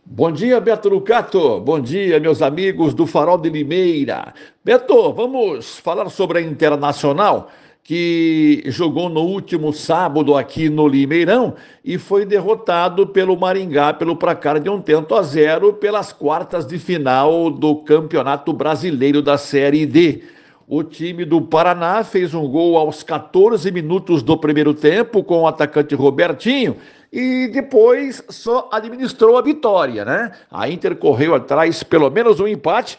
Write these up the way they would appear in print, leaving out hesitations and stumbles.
Bom dia, Beto Lucato. Bom dia, meus amigos do Farol de Limeira. Beto, vamos falar sobre a Internacional, que jogou no último sábado aqui no Limeirão e foi derrotado pelo Maringá pelo placar de 1-0 pelas quartas de final do Campeonato Brasileiro da Série D. O time do Paraná fez um gol aos 14 minutos do primeiro tempo com o atacante Robertinho e depois só administrou a vitória, né? A Inter correu atrás pelo menos um empate,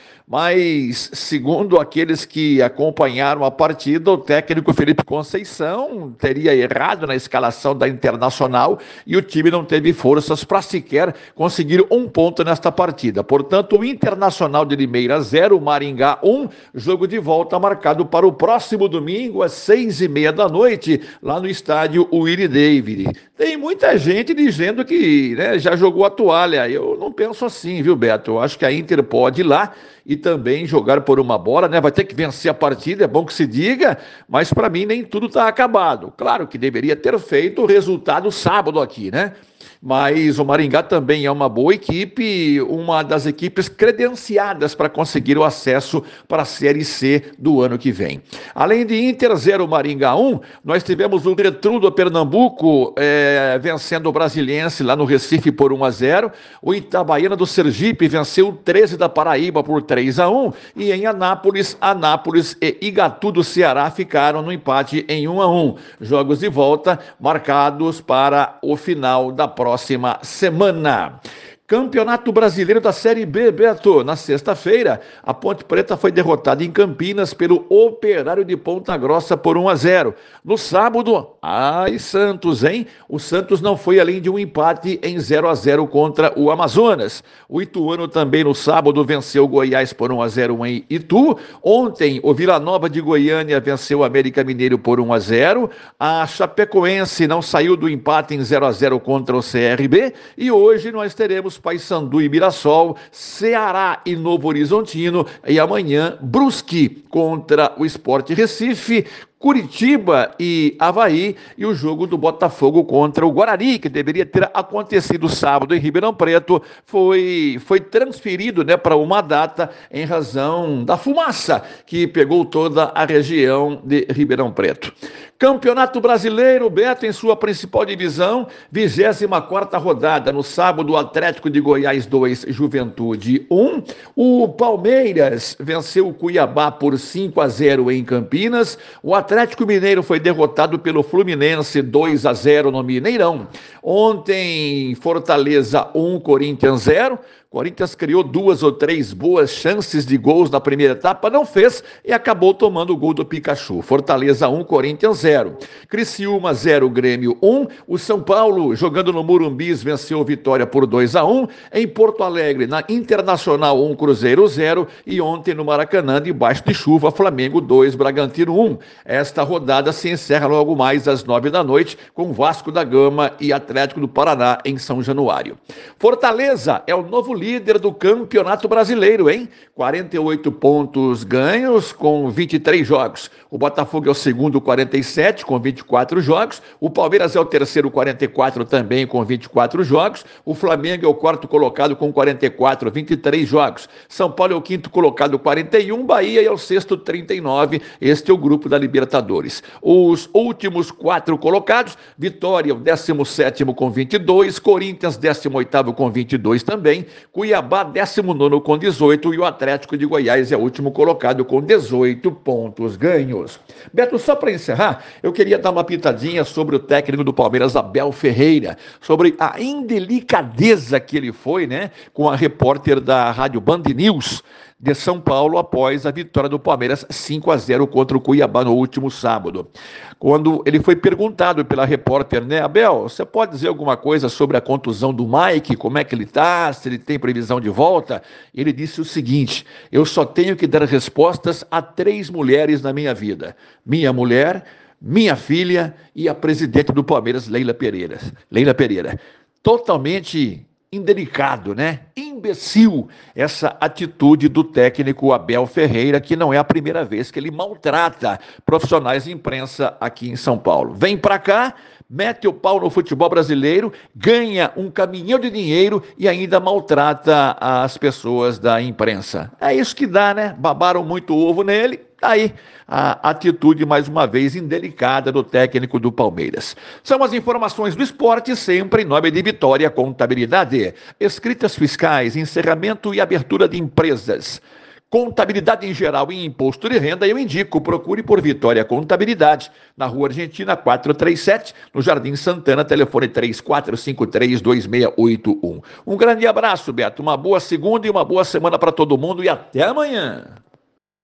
mas segundo aqueles que acompanharam a partida, o técnico Felipe Conceição teria errado na escalação da Internacional e o time não teve forças para sequer conseguir um ponto nesta partida. Portanto, o Internacional de Limeira 0, Maringá 1, jogo de volta marcado para o próximo domingo às 6:30 da noite, lá no estádio Willie David. Tem muita gente dizendo que, né, já jogou a toalha. Eu não penso assim, viu, Beto? Eu acho que a Inter pode ir lá e também jogar por uma bola, né? Vai ter que vencer a partida, é bom que se diga, mas para mim nem tudo está acabado. Claro que deveria ter feito o resultado sábado aqui, né? Mas o Maringá também é uma boa equipe, uma das equipes credenciadas para conseguir o acesso para a Série C do ano que vem. Além de Inter 0, Maringá 1, nós tivemos o Retrô do Pernambuco vencendo o Brasiliense lá no Recife por 1-0. O Itabaiana do Sergipe venceu o 13 da Paraíba por 3-1. E em Anápolis e Igatu do Ceará ficaram no empate em 1-1. Jogos de volta marcados para o final da próxima semana. Campeonato Brasileiro da Série B, Beto. Na sexta-feira, a Ponte Preta foi derrotada em Campinas pelo Operário de Ponta Grossa por 1-0. No sábado, Santos, hein? O Santos não foi além de um empate em 0-0 contra o Amazonas. O Ituano também no sábado venceu o Goiás por 1-0 em Itu. Ontem, o Vila Nova de Goiânia venceu o América Mineiro por 1-0. A Chapecoense não saiu do empate em 0-0 contra o CRB. E hoje nós teremos Paysandu e Mirassol, Ceará e Novo Horizontino, e amanhã Brusque contra o Sport Recife, Curitiba e Avaí, e o jogo do Botafogo contra o Guarani, que deveria ter acontecido sábado em Ribeirão Preto, foi transferido, né, para uma data em razão da fumaça que pegou toda a região de Ribeirão Preto. Campeonato Brasileiro, Beto, em sua principal divisão, 24ª rodada. No sábado, o Atlético de Goiás 2, Juventude 1. O Palmeiras venceu o Cuiabá por 5-0 em Campinas. O Atlético Mineiro foi derrotado pelo Fluminense 2-0 no Mineirão. Ontem, Fortaleza 1, Corinthians 0. Corinthians criou 2 ou 3 boas chances de gols na primeira etapa, não fez e acabou tomando o gol do Pikachu. Fortaleza 1, Corinthians 0. Criciúma 0, Grêmio 1. O São Paulo, jogando no Morumbis, venceu Vitória por 2-1. Em Porto Alegre, na Internacional 1, Cruzeiro 0. E ontem no Maracanã, debaixo de chuva, Flamengo 2, Bragantino 1. Esta rodada se encerra logo mais às 9 da noite com Vasco da Gama e Atlético do Paraná em São Januário. Fortaleza é o novo líder do Campeonato Brasileiro, hein? 48 pontos ganhos com 23 jogos. O Botafogo é o segundo, 47, com 24 jogos. O Palmeiras é o terceiro, 44, também com 24 jogos. O Flamengo é o quarto colocado com 44, 23 jogos. São Paulo é o quinto colocado, 41. Bahia é o sexto, 39. Este é o grupo da Libertadores. Os últimos 4 colocados: Vitória, o 17º com 22. Corinthians, 18º com 22 também. Cuiabá, 19º com 18, e o Atlético de Goiás é o último colocado com 18 pontos ganhos. Beto, só para encerrar, eu queria dar uma pitadinha sobre o técnico do Palmeiras, Abel Ferreira, sobre a indelicadeza que ele foi, né, com a repórter da Rádio Band News de São Paulo após a vitória do Palmeiras 5-0 contra o Cuiabá no último sábado. Quando ele foi perguntado pela repórter, né, Abel, você pode dizer alguma coisa sobre a contusão do Mike, como é que ele está, se ele tem previsão de volta? Ele disse o seguinte: eu só tenho que dar respostas a 3 mulheres na minha vida. Minha mulher, minha filha e a presidente do Palmeiras, Leila Pereira. Totalmente indelicado, né? imbecil essa atitude do técnico Abel Ferreira, que não é a primeira vez que ele maltrata profissionais de imprensa aqui em São Paulo. Vem pra cá, mete o pau no futebol brasileiro, ganha um caminhão de dinheiro e ainda maltrata as pessoas da imprensa. É isso que dá, né? Babaram muito ovo nele. Tá aí a atitude, mais uma vez, indelicada do técnico do Palmeiras. São as informações do esporte, sempre em nome de Vitória Contabilidade. Escritas fiscais, encerramento e abertura de empresas. Contabilidade em geral e imposto de renda, eu indico, procure por Vitória Contabilidade, na Rua Argentina 437, no Jardim Santana, telefone 3453-2681. Um grande abraço, Beto, uma boa segunda e uma boa semana para todo mundo e até amanhã.